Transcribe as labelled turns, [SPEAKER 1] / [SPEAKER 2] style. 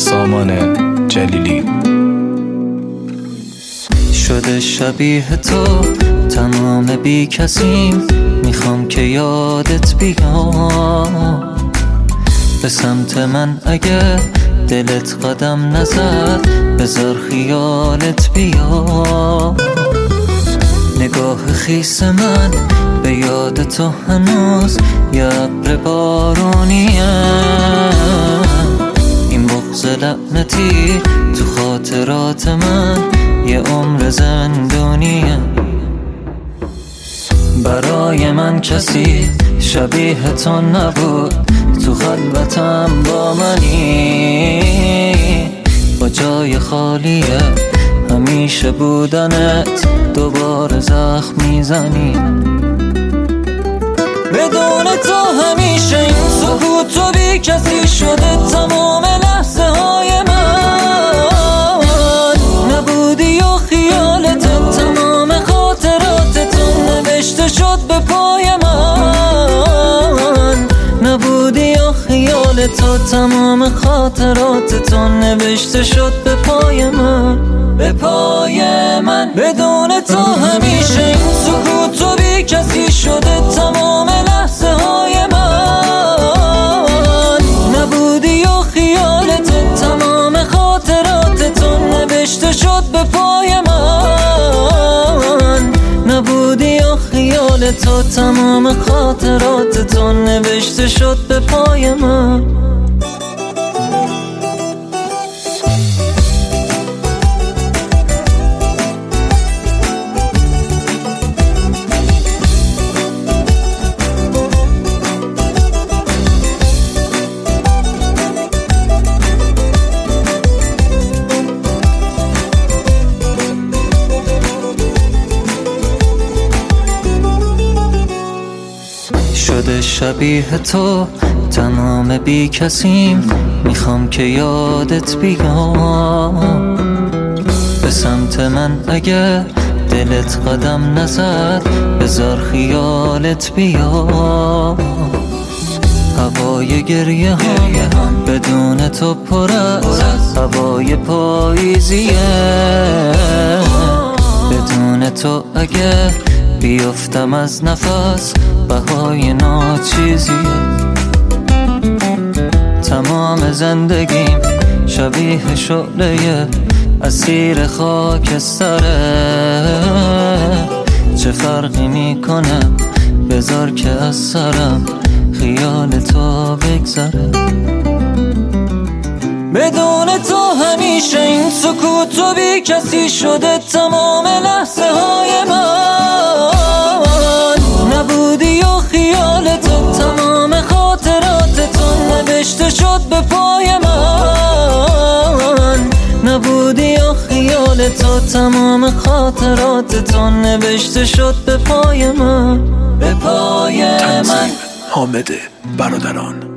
[SPEAKER 1] سامان جلیلی.
[SPEAKER 2] شده شبیه تو تمام بی کسیم، میخوام که یادت بیام. به سمت من اگه دلت قدم نزد، بذار خیالت بیا. نگاه خیس من به یاد تو هنوز یه ابر بارونیه. این بغض لعنتی تو خاطرات من یه عمر زندونیه. برای من کسی شبیه تو نبود، تو خلوتم با منی. با جای خالیه همیشه بودنت، دوباره زخم میزنی. بدون تو همیشه این سکوت و بی کسی شده تمام لحظه های من. نبودی و خیالت تمام خاطراتتون نوشته شد به پای من. نبودی و خیالت تمام خاطراتتون نوشته شد به پای من، به پای من. بدون تو همیشه این سکوت و بی کسی شده تمام لحظه های من. نبودی و خیالت تمام خاطراتتون نوشته شد به پای من. نبودی و خیالت تمام خاطراتتون نوشته شد به پای من. شده شبیه تو تمام بی کسیم، میخوام که یادت بیام. به سمت من اگه دلت قدم نزد، بذار خیالت بیا. هوای گریه هم بدون تو پر از هوای پاییزیه. بدون تو اگه بیفتم از نفس، بهای ناچیزیه. تمام زندگیم شبیه شعله اسیر خاکستره. چه فرقی میکنه بذار که از سرم خیال تو بگذره. بدون تو همیشه این سکوت و بی کسی شده تمام لحظه های من. نبودی و خیالت تمام خاطراتتون نوشته شد به پای من. نبودی و خیالت تمام خاطراتتون نوشته شد به پای من، به پای من.
[SPEAKER 1] تنظیم حامد برادران.